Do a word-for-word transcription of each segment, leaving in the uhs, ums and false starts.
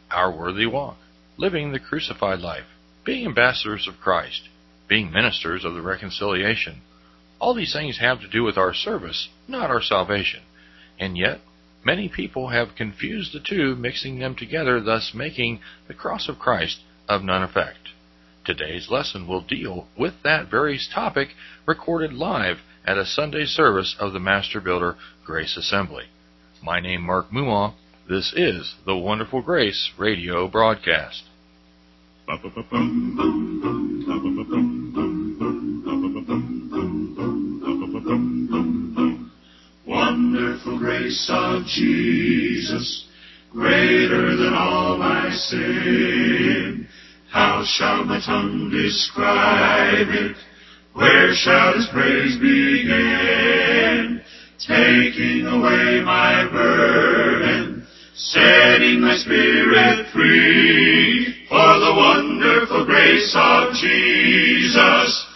our worthy walk, living the crucified life, being ambassadors of Christ, being ministers of the reconciliation. All these things have to do with our service, not our salvation. And yet, many people have confused the two, mixing them together, thus making the cross of Christ of none effect. Today's lesson will deal with that very topic, recorded live at a Sunday service of the Master Builder Grace Assembly. My name is Mark Mumaw. This is the Wonderful Grace radio broadcast. Wonderful grace of Jesus, greater than all my sin. How shall my tongue describe it? Where shall His praise begin? Taking away my burden, setting my spirit free. For the wonderful grace of Jesus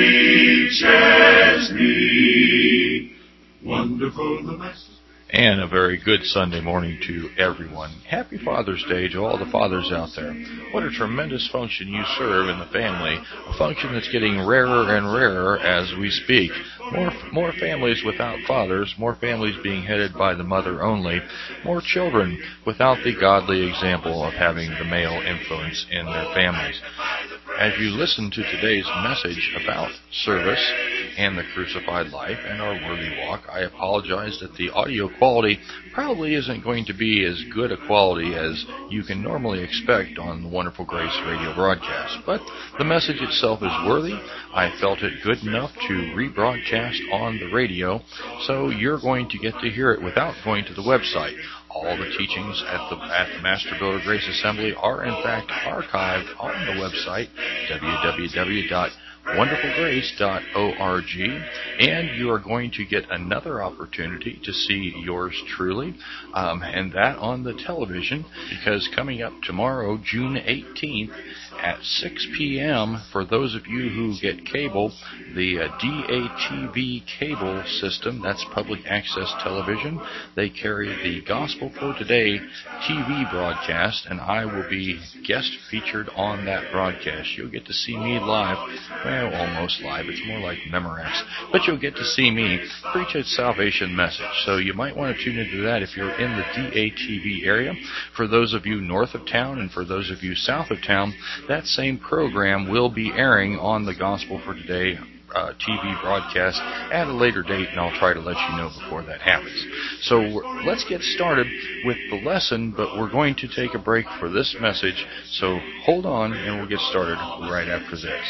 reaches me. Wonderful the Master. And a very good Sunday morning to everyone. Happy Father's Day to all the fathers out there. What a tremendous function you serve in the family, a function that's getting rarer and rarer as we speak. More, more families without fathers, more families being headed by the mother only, more children without the godly example of having the male influence in their families. As you listen to today's message about service and the crucified life and our worthy walk, I apologize that the audio quality probably isn't going to be as good a quality as you can normally expect on the Wonderful Grace radio broadcast. But the message itself is worthy. I felt it good enough to rebroadcast on the radio, so you're going to get to hear it without going to the website. All the teachings at the, at the Master Builder Grace Assembly are in fact archived on the website, w w w dot wonderful grace dot org, and you are going to get another opportunity to see yours truly, um, and that on the television, because coming up tomorrow, June eighteenth, at six p.m., for those of you who get cable, the uh, D A T V cable system, that's public access television, they carry the Gospel for Today T V broadcast, and I will be guest featured on that broadcast. You'll get to see me live, well, almost live, it's more like Memorex, but you'll get to see me preach a salvation message, so you might want to tune into that if you're in the D A T V area. For those of you north of town and for those of you south of town, that same program will be airing on the Gospel for Today uh, T V broadcast at a later date, and I'll try to let you know before that happens. So let's get started with the lesson, but we're going to take a break for this message, so hold on and we'll get started right after this.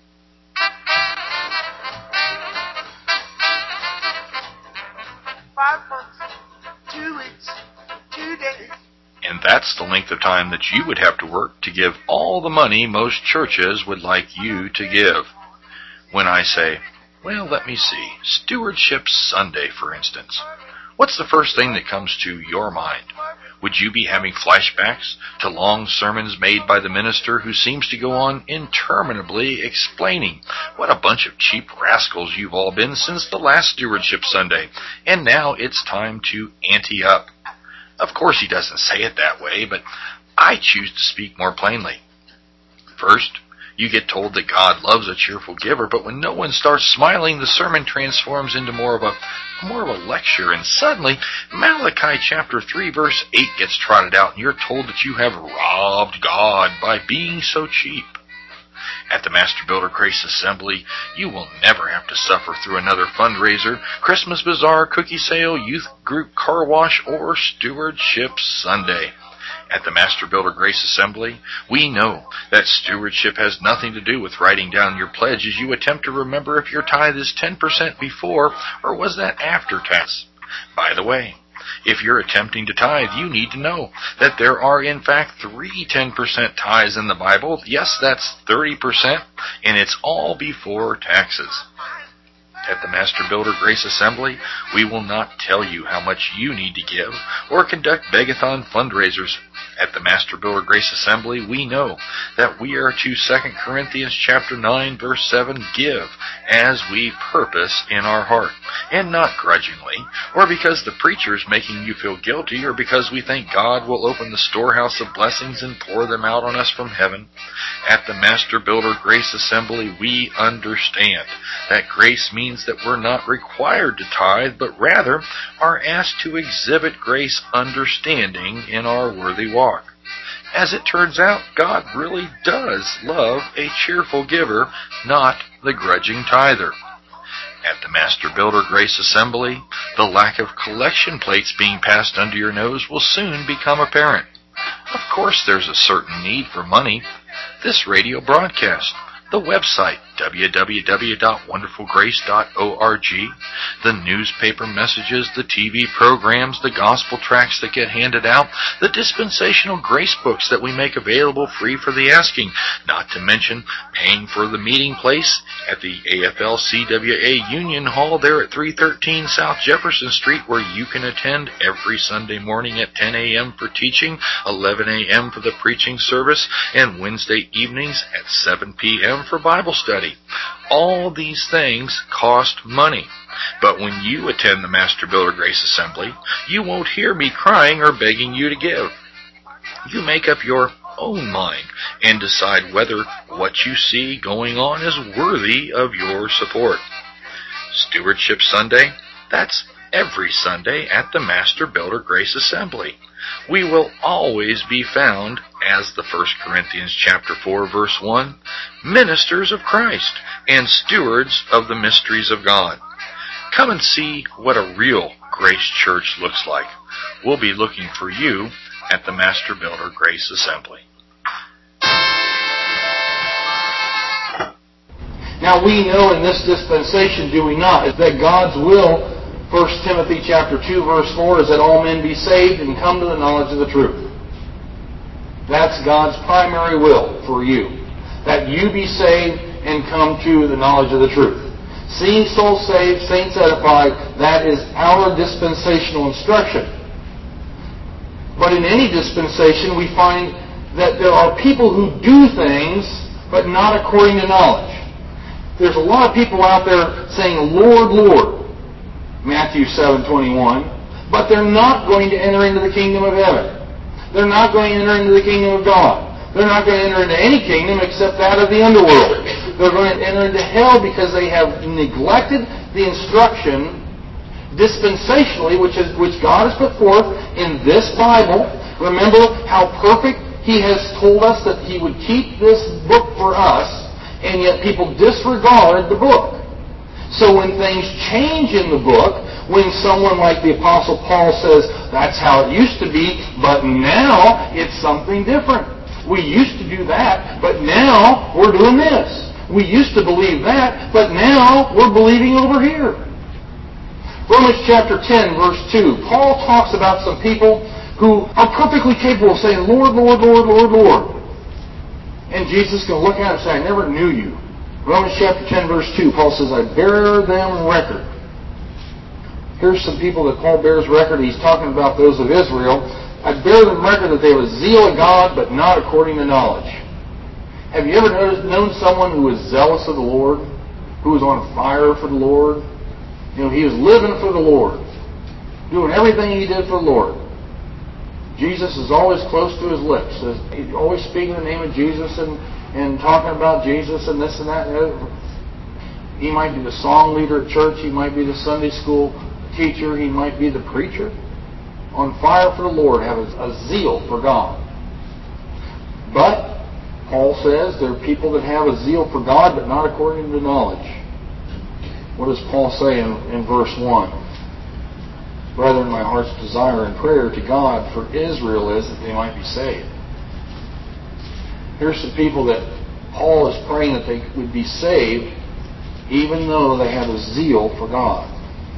Five months, two weeks, two days. And that's the length of time that you would have to work to give all the money most churches would like you to give. When I say, well, let me see, Stewardship Sunday, for instance, what's the first thing that comes to your mind? Would you be having flashbacks to long sermons made by the minister who seems to go on interminably explaining what a bunch of cheap rascals you've all been since the last Stewardship Sunday, and now it's time to ante up? Of course he doesn't say it that way, but I choose to speak more plainly. First, you get told that God loves a cheerful giver, but when no one starts smiling, the sermon transforms into more of a more of a lecture, and suddenly Malachi chapter three verse eight gets trotted out, and you're told that you have robbed God by being so cheap. At the Master Builder Grace Assembly, you will never have to suffer through another fundraiser, Christmas bazaar, cookie sale, youth group car wash, or Stewardship Sunday. At the Master Builder Grace Assembly, we know that stewardship has nothing to do with writing down your pledge as you attempt to remember if your tithe is ten percent before or was that after tax. By the way, if you're attempting to tithe, you need to know that there are in fact three ten percent tithes in the Bible. Yes, that's thirty percent, and it's all before taxes. At the Master Builder Grace Assembly, we will not tell you how much you need to give or conduct begathon fundraisers. At the Master Builder Grace Assembly, we know that we are to Second Corinthians chapter nine, verse seven, give as we purpose in our heart, and not grudgingly, or because the preacher is making you feel guilty, or because we think God will open the storehouse of blessings and pour them out on us from heaven. At the Master Builder Grace Assembly, we understand that grace means that we're not required to tithe, but rather are asked to exhibit grace understanding in our worthy walk. As it turns out, God really does love a cheerful giver, not the grudging tither. At the Master Builder Grace Assembly, the lack of collection plates being passed under your nose will soon become apparent. Of course, there's a certain need for money. This radio broadcast, the website, w w w dot wonderful grace dot org, the newspaper messages, the T V programs, the gospel tracts that get handed out, the dispensational grace books that we make available free for the asking, not to mention paying for the meeting place at the A F L C W A Union Hall there at three thirteen South Jefferson Street, where you can attend every Sunday morning at ten a.m. for teaching, eleven a.m. for the preaching service, and Wednesday evenings at seven p.m. for Bible study. All these things cost money. But when you attend the Master Builder Grace Assembly, you won't hear me crying or begging you to give. You make up your own mind and decide whether what you see going on is worthy of your support. Stewardship Sunday, that's every Sunday at the Master Builder Grace Assembly. We will always be found, as the First Corinthians chapter four, verse one, ministers of Christ and stewards of the mysteries of God. Come and see what a real Grace Church looks like. We'll be looking for you at the Master Builder Grace Assembly. Now we know in this dispensation, do we not, that God's will, First Timothy chapter two, verse four, is that all men be saved and come to the knowledge of the truth. That's God's primary will for you, that you be saved and come to the knowledge of the truth. Seeing souls saved, saints edified, that is our dispensational instruction. But in any dispensation, we find that there are people who do things, but not according to knowledge. There's a lot of people out there saying, Lord, Lord, Matthew seven twenty-one, but they're not going to enter into the kingdom of heaven. They're not going to enter into the kingdom of God. They're not going to enter into any kingdom except that of the underworld. They're going to enter into hell because they have neglected the instruction dispensationally, which is which God has put forth in this Bible. Remember how perfect He has told us that He would keep this book for us, and yet people disregard the book. So when things change in the book, when someone like the Apostle Paul says, that's how it used to be, but now it's something different. We used to do that, but now we're doing this. We used to believe that, but now we're believing over here. Romans chapter ten, verse two. Paul talks about some people who are perfectly capable of saying, Lord, Lord, Lord, Lord, Lord. And Jesus can look at him and say, I never knew you. Romans chapter ten, verse two, Paul says, I bear them record. Here's some people that Paul bears record. He's talking about those of Israel. I bear them record that they have a zeal of God, but not according to knowledge. Have you ever noticed, known someone who was zealous of the Lord? Who was on fire for the Lord? You know, he was living for the Lord. Doing everything he did for the Lord. Jesus is always close to his lips. He's always speaking the name of Jesus and, and talking about Jesus and this and that. He might be the song leader at church. He might be the Sunday school teacher. He might be the preacher. On fire for the Lord, have a, a zeal for God. But Paul says there are people that have a zeal for God, but not according to knowledge. What does Paul say in, in verse one? Brethren, my heart's desire and prayer to God for Israel is that they might be saved. Here's some people that Paul is praying that they would be saved, even though they have a zeal for God.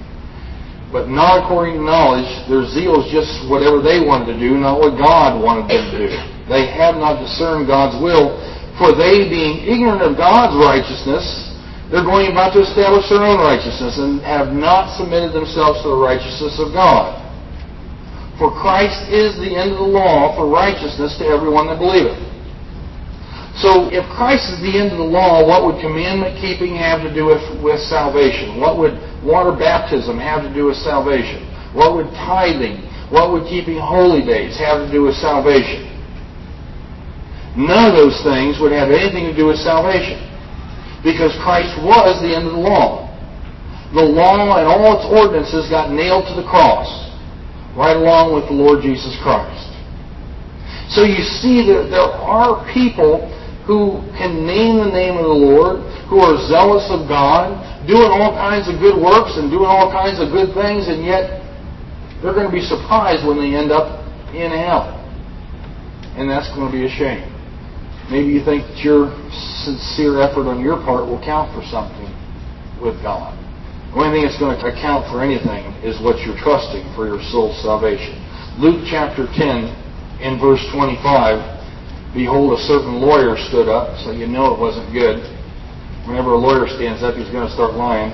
But not according to knowledge. Their zeal is just whatever they wanted to do, not what God wanted them to do. They have not discerned God's will, for they, being ignorant of God's righteousness They're going about to establish their own righteousness and have not submitted themselves to the righteousness of God. For Christ is the end of the law for righteousness to everyone that believeth. So if Christ is the end of the law, what would commandment keeping have to do with, with salvation? What would water baptism have to do with salvation? What would tithing, what would keeping holy days have to do with salvation? None of those things would have anything to do with salvation, because Christ was the end of the law. The law and all its ordinances got nailed to the cross, right along with the Lord Jesus Christ. So you see that there are people who can name the name of the Lord, who are zealous of God, doing all kinds of good works and doing all kinds of good things, and yet they're going to be surprised when they end up in hell. And that's going to be a shame. Maybe you think that your sincere effort on your part will count for something with God. The only thing that's going to account for anything is what you're trusting for your soul's salvation. Luke chapter ten, in verse twenty-five, behold, a certain lawyer stood up, so you know it wasn't good. Whenever a lawyer stands up, he's going to start lying.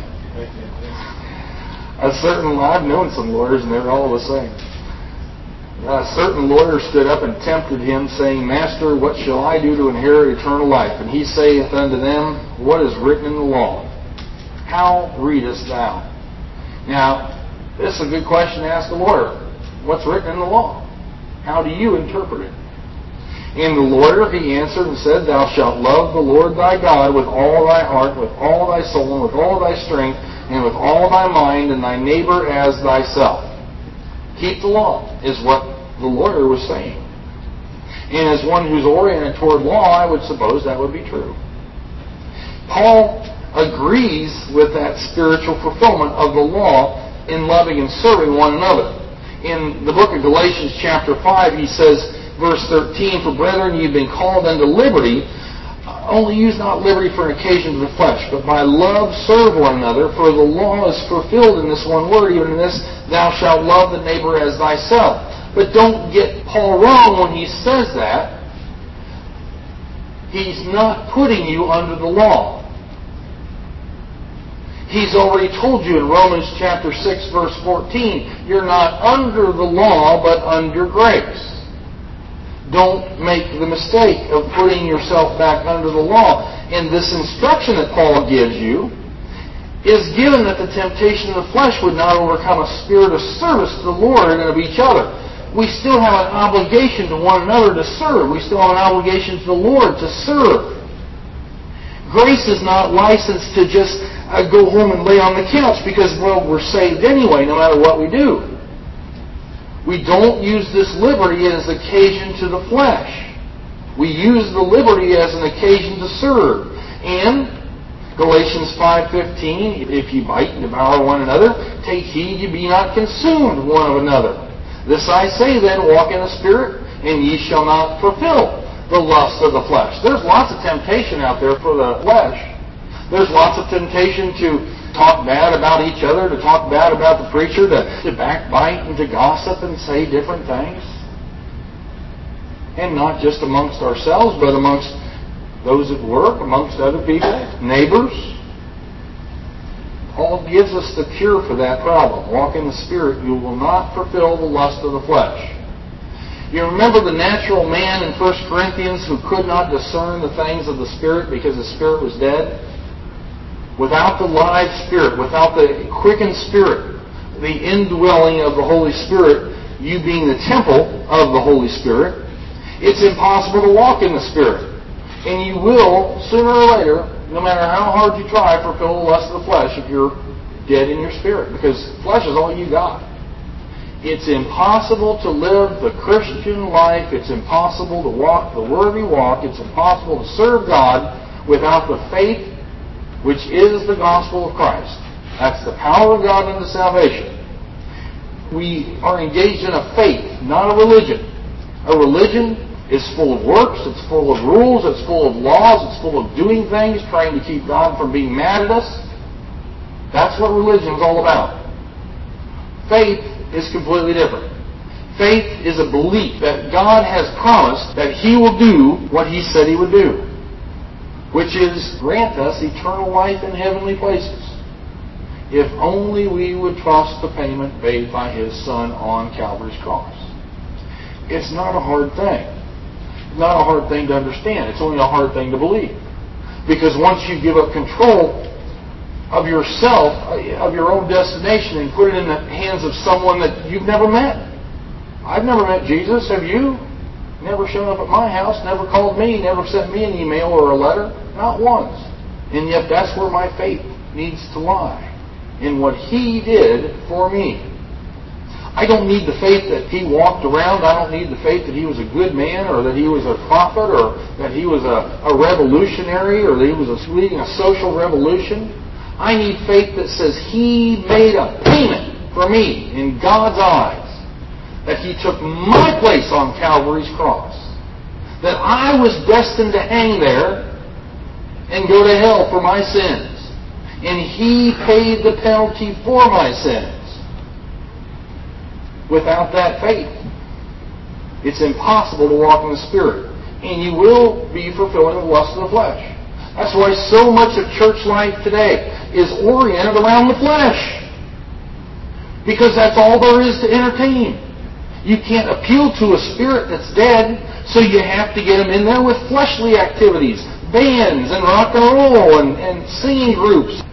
A certain, I've known some lawyers, and they're all the same. A certain lawyer stood up and tempted him, saying, Master, what shall I do to inherit eternal life? And he saith unto them, What is written in the law? How readest thou? Now, this is a good question to ask a lawyer. What's written in the law? How do you interpret it? And the lawyer, he answered and said, Thou shalt love the Lord thy God with all thy heart, with all thy soul, and with all thy strength, and with all thy mind, and thy neighbor as thyself. Keep the law, is what the lawyer was saying. And as one who's oriented toward law, I would suppose that would be true. Paul agrees with that spiritual fulfillment of the law in loving and serving one another. In the book of Galatians chapter five, he says, verse thirteen, For brethren, ye have been called unto liberty, only use not liberty for an occasion to the flesh, but by love serve one another, for the law is fulfilled in this one word, even in this, Thou shalt love the neighbor as thyself. But don't get Paul wrong when he says that. He's not putting you under the law. He's already told you in Romans chapter six, verse fourteen, you're not under the law, but under grace. Don't make the mistake of putting yourself back under the law. And this instruction that Paul gives you is given that the temptation of the flesh would not overcome a spirit of service to the Lord and of each other. We still have an obligation to one another to serve. We still have an obligation to the Lord to serve. Grace is not licensed to just uh, go home and lay on the couch because, well, we're saved anyway, no matter what we do. We don't use this liberty as occasion to the flesh. We use the liberty as an occasion to serve. And Galatians five fifteen, if ye bite and devour one another, take heed ye be not consumed one of another. This I say then, walk in the Spirit, and ye shall not fulfill the lust of the flesh. There's lots of temptation out there for the flesh. There's lots of temptation to talk bad about each other, to talk bad about the preacher, to, to backbite and to gossip and say different things. And not just amongst ourselves, but amongst those at work, amongst other people, neighbors. Paul gives us the cure for that problem. Walk in the Spirit, you will not fulfill the lust of the flesh. You remember the natural man in First Corinthians who could not discern the things of the Spirit because the Spirit was dead? Without the live Spirit, without the quickened Spirit, the indwelling of the Holy Spirit, you being the temple of the Holy Spirit, it's impossible to walk in the Spirit. And you will, sooner or later, no matter how hard you try, fulfill the lust of the flesh if you're dead in your spirit. Because flesh is all you got. It's impossible to live the Christian life. It's impossible to walk the worthy walk. It's impossible to serve God without the faith which is the gospel of Christ. That's the power of God unto salvation. We are engaged in a faith, not a religion. A religion is full of works, it's full of rules, it's full of laws, it's full of doing things, trying to keep God from being mad at us. That's what religion is all about. Faith is completely different. Faith is a belief that God has promised that He will do what He said He would do. which is grant us eternal life in heavenly places, if only we would trust the payment made by His Son on Calvary's cross. It's not a hard thing. It's not a hard thing to understand. It's only a hard thing to believe. Because once you give up control of yourself, of your own destination, and put it in the hands of someone that you've never met. I've never met Jesus. Have you? Never shown up at my house, never called me, never sent me an email or a letter. Not once. And yet that's where my faith needs to lie. In what He did for me. I don't need the faith that He walked around. I don't need the faith that He was a good man, or that He was a prophet, or that He was a, a revolutionary, or that He was a, leading a social revolution. I need faith that says He made a payment for me in God's eyes. That He took my place on Calvary's cross. That I was destined to hang there and go to hell for my sins. And He paid the penalty for my sins. Without that faith, it's impossible to walk in the Spirit. And you will be fulfilling the lust of the flesh. That's why so much of church life today is oriented around the flesh. Because that's all there is to entertain. You can't appeal to a spirit that's dead, so you have to get them in there with fleshly activities. Bands and rock and roll and, and singing groups.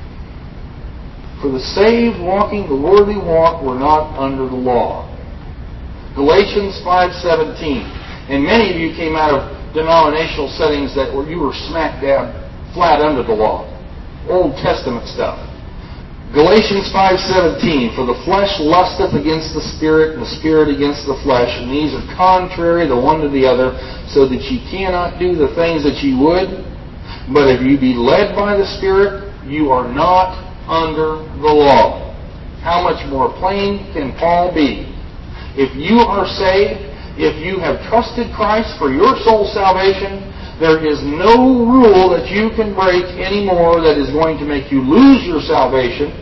For the saved walking the worthy walk were not under the law. Galatians five seventeen. And many of you came out of denominational settings that where you were smack dab flat under the law. Old Testament stuff. Galatians five seventeen. For the flesh lusteth against the Spirit, and the Spirit against the flesh, and these are contrary the one to the other, so that ye cannot do the things that ye would. But if you be led by the Spirit, you are not under the law. How much more plain can Paul be? If you are saved, if you have trusted Christ for your soul's salvation, there is no rule that you can break anymore that is going to make you lose your salvation.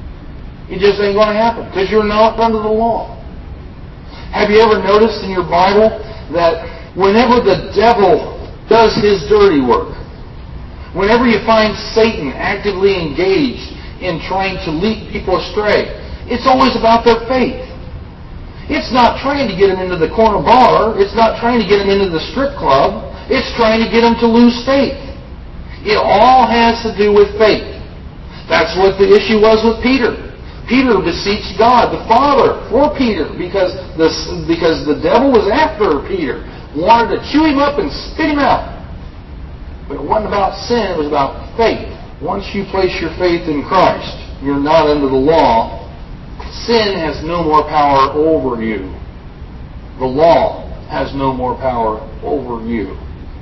It just ain't going to happen because you're not under the law. Have you ever noticed in your Bible that whenever the devil does his dirty work, whenever you find Satan actively engaged in trying to lead people astray, it's always about their faith. It's not trying to get them into the corner bar. It's not trying to get them into the strip club. It's trying to get them to lose faith. It all has to do with faith. That's what the issue was with Peter. Peter beseeched God, the Father, for Peter because the, because the devil was after Peter, wanted to chew him up and spit him out. But it wasn't about sin, it was about faith. Once you place your faith in Christ, you're not under the law. Sin has no more power over you. The law has no more power over you.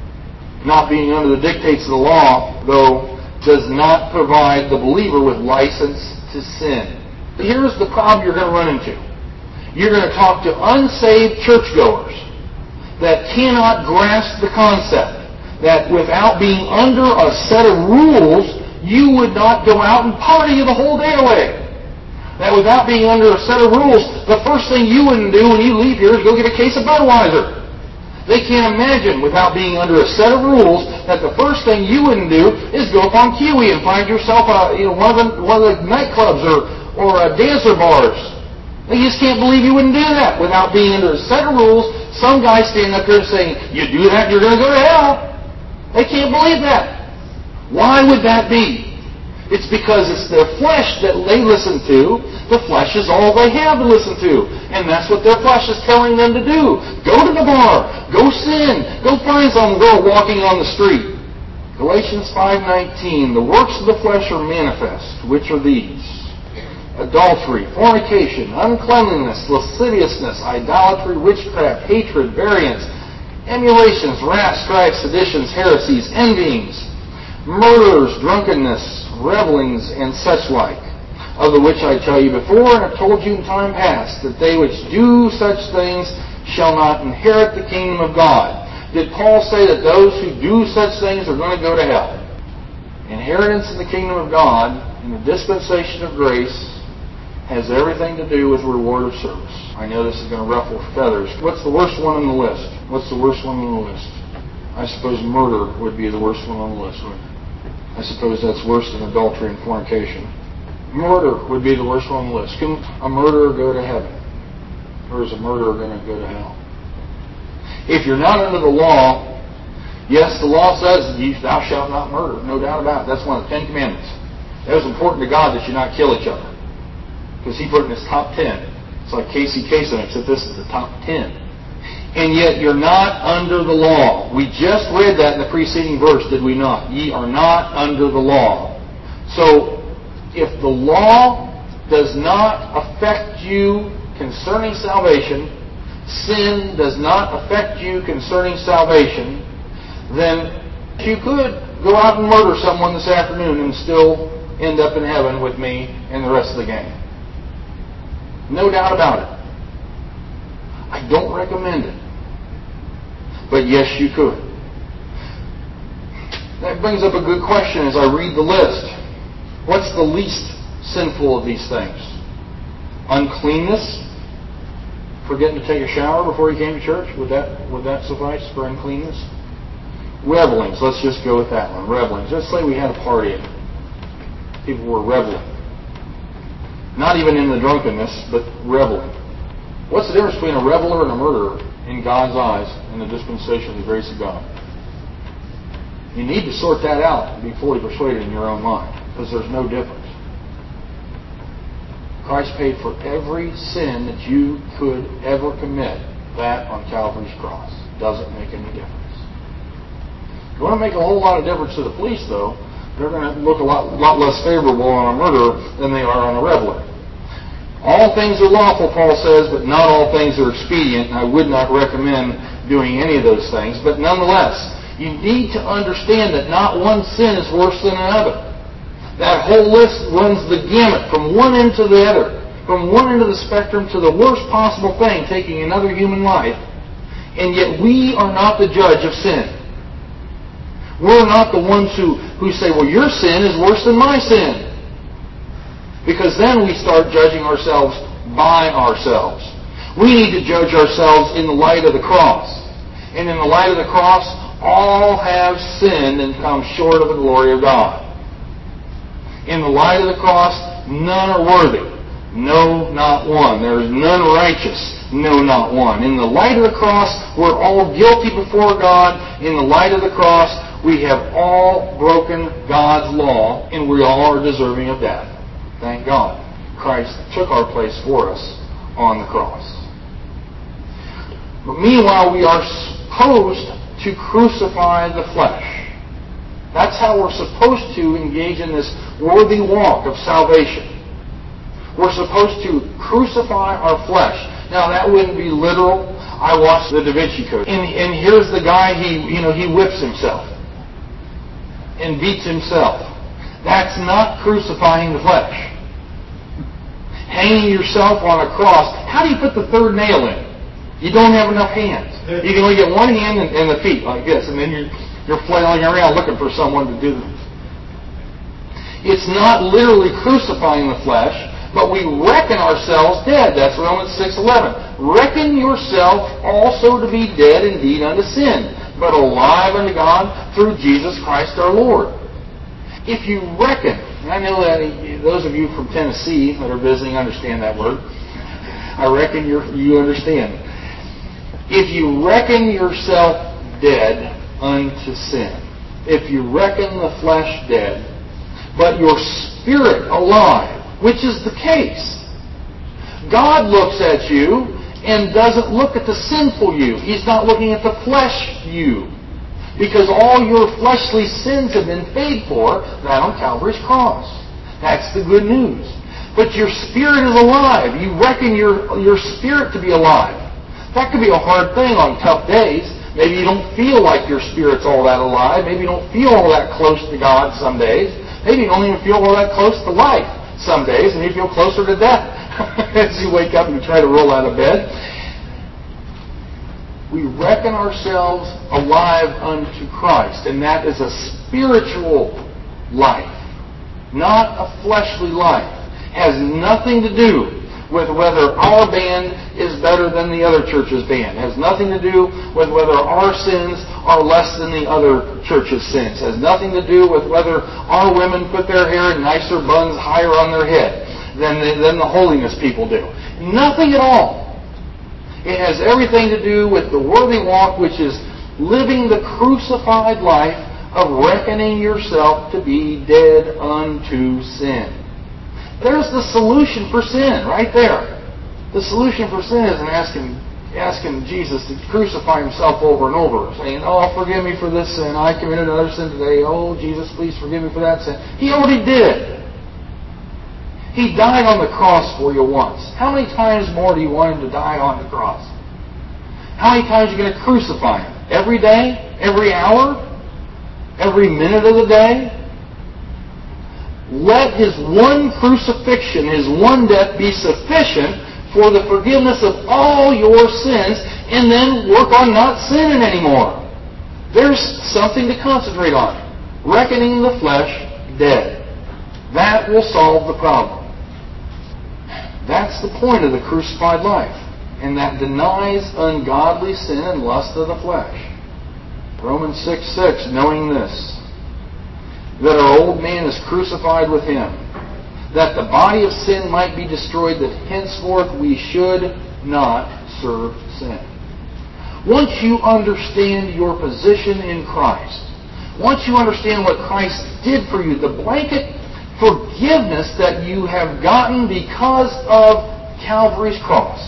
Not being under the dictates of the law, though, does not provide the believer with license to sin. But here's the problem you're going to run into. You're going to talk to unsaved churchgoers that cannot grasp the concept that without being under a set of rules, you would not go out and party the whole day away. That without being under a set of rules, the first thing you wouldn't do when you leave here is go get a case of Budweiser. They can't imagine, without being under a set of rules, that the first thing you wouldn't do is go up on Kiwi and find yourself a, you know, one of the, one of the nightclubs or, or a dancer bars. They just can't believe you wouldn't do that without being under a set of rules. Some guy standing up here saying, you do that, you're going to go to hell. They can't believe that. Why would that be? It's because it's their flesh that they listen to. The flesh is all they have to listen to. And that's what their flesh is telling them to do. Go to the bar. Go sin. Go find some girl walking on the street. Galatians five nineteen. The works of the flesh are manifest. Which are these? Adultery, fornication, uncleanliness, lasciviousness, idolatry, witchcraft, hatred, variance, emulations, wrath, strife, seditions, heresies, envyings, murders, drunkenness, revelings, and such like, of the which I tell you before, and have told you in time past, that they which do such things shall not inherit the kingdom of God. Did Paul say that those who do such things are going to go to hell? Inheritance in the kingdom of God, in the dispensation of grace, has everything to do with reward of service. I know this is going to ruffle feathers. What's the worst one on the list? What's the worst one on the list? I suppose murder would be the worst one on the list, wouldn't it? I suppose that's worse than adultery and fornication. Murder would be the worst one on the list. Can a murderer go to heaven? Or is a murderer going to go to hell? If you're not under the law, yes, the law says thou shalt not murder. No doubt about it. That's one of the Ten Commandments. That was important to God that you not kill each other. Because He put in His top ten. It's like Casey Kasem, except this is the top ten. And yet you're not under the law. We just read that in the preceding verse, did we not? Ye are not under the law. So, if the law does not affect you concerning salvation, sin does not affect you concerning salvation, then you could go out and murder someone this afternoon and still end up in heaven with me and the rest of the gang. No doubt about it. I don't recommend it. But yes, you could. That brings up a good question as I read the list. What's the least sinful of these things? Uncleanness? Forgetting to take a shower before you came to church? Would that would that suffice for uncleanness? Revelings. Let's just go with that one. Revelings. Let's say we had a party and people were reveling. Not even in the drunkenness, but reveling. What's the difference between a reveler and a murderer in God's eyes in the dispensation of the grace of God? You need to sort that out and be fully persuaded in your own mind, because there's no difference. Christ paid for every sin that you could ever commit. That on Calvary's cross. Doesn't make any difference. If you want to make a whole lot of difference to the police, though, they're going to look a lot, lot less favorable on a murderer than they are on a reveler. All things are lawful, Paul says, but not all things are expedient. And I would not recommend doing any of those things. But nonetheless, you need to understand that not one sin is worse than another. That whole list runs the gamut from one end to the other, from one end of the spectrum to the worst possible thing, taking another human life. And yet we are not the judge of sin. We're not the ones who, who say, well, your sin is worse than my sin. Because then we start judging ourselves by ourselves. We need to judge ourselves in the light of the cross. And in the light of the cross, all have sinned and come short of the glory of God. In the light of the cross, none are worthy. No, not one. There is none righteous. No, not one. In the light of the cross, we're all guilty before God. In the light of the cross, we have all broken God's law, and we all are deserving of death. Thank God. Christ took our place for us on the cross. But meanwhile, we are supposed to crucify the flesh. That's how we're supposed to engage in this worthy walk of salvation. We're supposed to crucify our flesh. Now, that wouldn't be literal. I watched the Da Vinci Code. And, and here's the guy, he, you know, he whips himself and beats himself. That's not crucifying the flesh. Hanging yourself on a cross. How do you put the third nail in? You don't have enough hands. You can only get one hand and, and the feet like this, and then you're, you're flailing around looking for someone to do this. It's not literally crucifying the flesh, but we reckon ourselves dead. That's Romans six eleven. Reckon yourself also to be dead indeed unto sin, but alive unto God through Jesus Christ our Lord. If you reckon, and I know that those of you from Tennessee that are visiting understand that word. I reckon you're, you understand. If you reckon yourself dead unto sin, if you reckon the flesh dead, but your spirit alive, which is the case, God looks at you and doesn't look at the sinful you. He's not looking at the flesh you. Because all your fleshly sins have been paid for, that on Calvary's cross. That's the good news. But your spirit is alive. You reckon your, your spirit to be alive. That could be a hard thing on tough days. Maybe you don't feel like your spirit's all that alive. Maybe you don't feel all that close to God some days. Maybe you don't even feel all that close to life some days, and you feel closer to death as you wake up and you try to roll out of bed. We reckon ourselves alive unto Christ, and that is a spiritual life, not a fleshly life. It has nothing to do with whether our band is better than the other church's band. It has nothing to do with whether our sins are less than the other church's sins. It has nothing to do with whether our women put their hair in nicer buns higher on their head than the, than the holiness people do. Nothing at all. It has everything to do with the worthy walk, which is living the crucified life of reckoning yourself to be dead unto sin. There's the solution for sin right there. The solution for sin isn't asking asking Jesus to crucify himself over and over, saying, oh, forgive me for this sin. I committed another sin today. Oh, Jesus, please forgive me for that sin. He already did. He died on the cross for you once. How many times more do you want him to die on the cross? How many times are you going to crucify him? Every day? Every hour? Every minute of the day? Let his one crucifixion, his one death be sufficient for the forgiveness of all your sins, and then work on not sinning anymore. There's something to concentrate on. Reckoning the flesh dead. That will solve the problem. That's the point of the crucified life, and that denies ungodly sin and lust of the flesh. Romans six six, knowing this, that our old man is crucified with him, that the body of sin might be destroyed, that henceforth we should not serve sin. Once you understand your position in Christ, once you understand what Christ did for you, the blanket forgiveness that you have gotten because of Calvary's cross,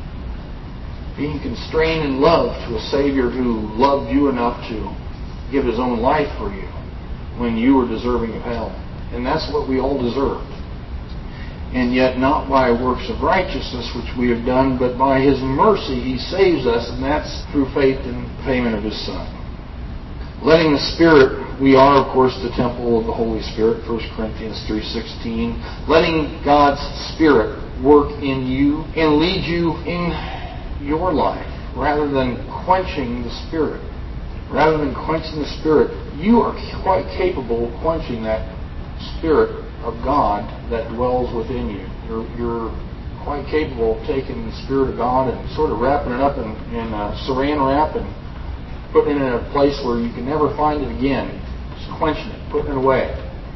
being constrained in love to a Savior who loved you enough to give his own life for you when you were deserving of hell. And that's what we all deserved. And yet not by works of righteousness which we have done, but by his mercy he saves us, and that's through faith in payment of his Son. Letting the Spirit, we are of course the temple of the Holy Spirit, First Corinthians three sixteen. Letting God's Spirit work in you and lead you in your life, rather than quenching the Spirit. Rather than quenching the Spirit, you are quite capable of quenching that Spirit of God that dwells within you. You're, you're quite capable of taking the Spirit of God and sort of wrapping it up in, in a saran wrap and putting it in a place where you can never find it again. Just quenching it, putting it away.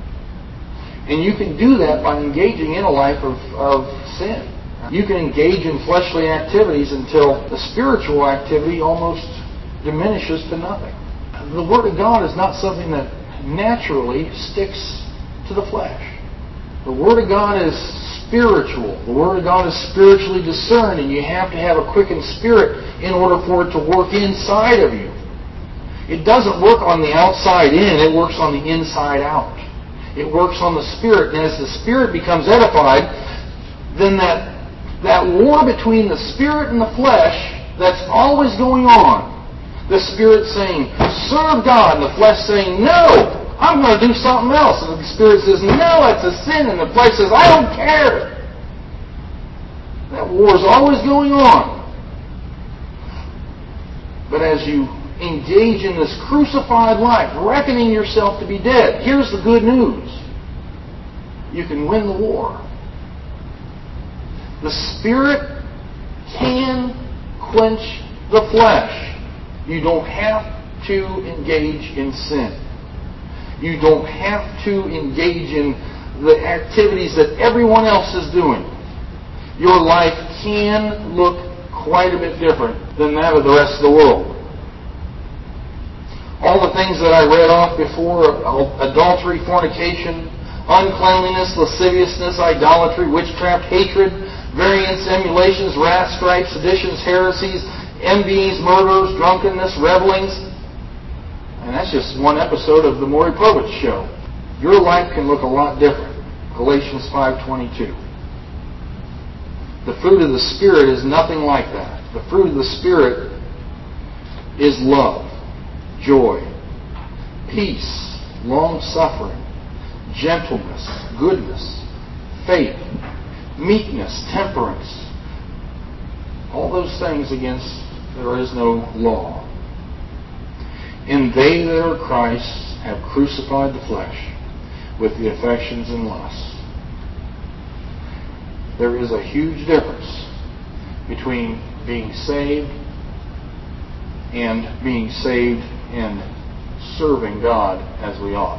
And you can do that by engaging in a life of, of sin. You can engage in fleshly activities until the spiritual activity almost diminishes to nothing. The Word of God is not something that naturally sticks to the flesh. The Word of God is spiritual. The Word of God is spiritually discerned, and you have to have a quickened spirit in order for it to work inside of you. It doesn't work on the outside in, it works on the inside out. It works on the Spirit, and as the Spirit becomes edified, then that, that war between the Spirit and the flesh that's always going on, the Spirit saying, serve God, and the flesh saying, no, I'm going to do something else. And the Spirit says, no, it's a sin. And the flesh says, I don't care. That war is always going on. But as you engage in this crucified life, reckoning yourself to be dead, here's the good news. You can win the war. The Spirit can quench the flesh. You don't have to engage in sin. You don't have to engage in the activities that everyone else is doing. Your life can look quite a bit different than that of the rest of the world. All the things that I read off before, adultery, fornication, uncleanliness, lasciviousness, idolatry, witchcraft, hatred, variance, emulations, wrath, strife, seditions, heresies, envyings, murders, drunkenness, revelings. And that's just one episode of the Maury Povich Show. Your life can look a lot different. Galatians five twenty-two. The fruit of the Spirit is nothing like that. The fruit of the Spirit is love, joy, peace, long-suffering, gentleness, goodness, faith, meekness, temperance. All those things against there is no law. And they that are Christ's have crucified the flesh with the affections and lusts. there is a huge difference between being saved and being saved and serving God as we ought.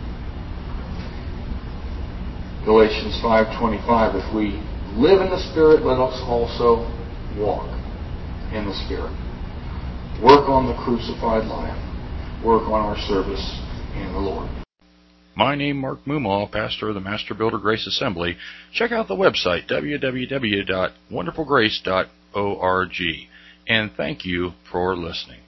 Galatians five twenty-five, if we live in the Spirit, let us also walk in the Spirit. Work on the crucified life. Work on our service in the Lord. My name, Mark Mumaw, pastor of the Master Builder Grace Assembly. Check out the website, w w w dot wonderful grace dot org. And thank you for listening.